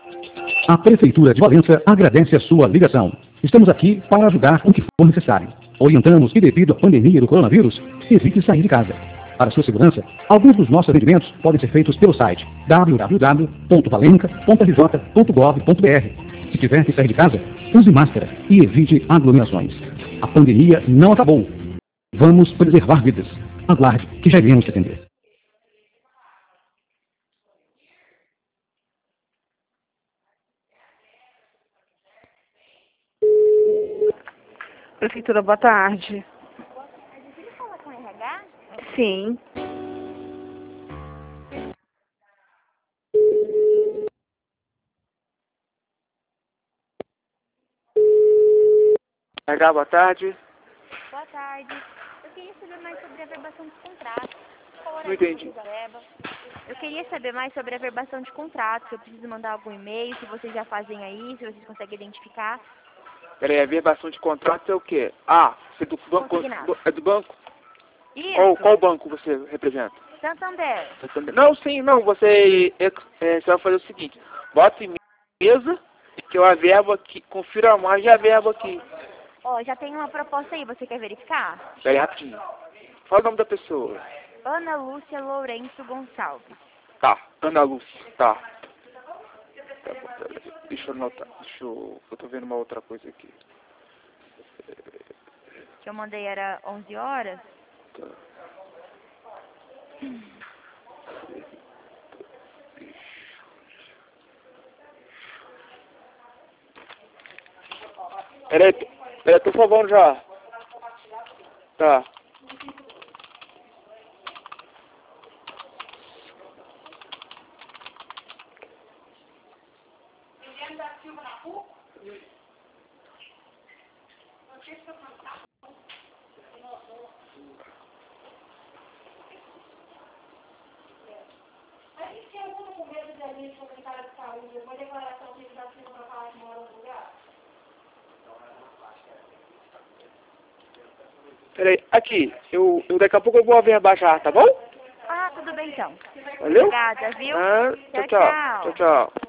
A Prefeitura de Valença agradece a sua ligação. Estamos aqui para ajudar com o que for necessário. Orientamos que, devido à pandemia do coronavírus, evite sair de casa. Para sua segurança, alguns dos nossos atendimentos podem ser feitos pelo site www.valenca.rj.gov.br. Se tiver que sair de casa, use máscara e evite aglomerações. A pandemia não acabou. Vamos preservar vidas. Aguarde que já iremos te atender. Prefeitura, boa tarde. Você fala com RH? Sim. RH, boa tarde. Boa tarde. Eu queria saber mais sobre a verbação de contrato. Qual horário Não entendi. vocês verba? Eu queria saber mais sobre a verbação de contrato. Se eu preciso mandar algum e-mail, se vocês já fazem aí, se vocês conseguem identificar. Peraí, a verbação de contrato é o quê? Ah, você é do banco? Consignado. É do banco? Isso. Qual banco você representa? Santander. Não, sim, não. Você vai fazer o seguinte. Bota em mesa, que eu averbo aqui, confira a margem e averbo aqui. Ó, já tem uma proposta aí, você quer verificar? Peraí, rapidinho. Fala o nome da pessoa. Ana Lúcia Lourenço Gonçalves. Tá, Ana Lúcia, tá. Deixa eu anotar. Eu tô vendo uma outra coisa aqui. Que eu mandei era 11 horas. Tá. Peraí, tô falando já. Tá. Peraí, aqui, eu daqui a pouco eu vou averbar já, tá bom? Ah, tudo bem então. Valeu? Obrigada, viu? Ah, tchau.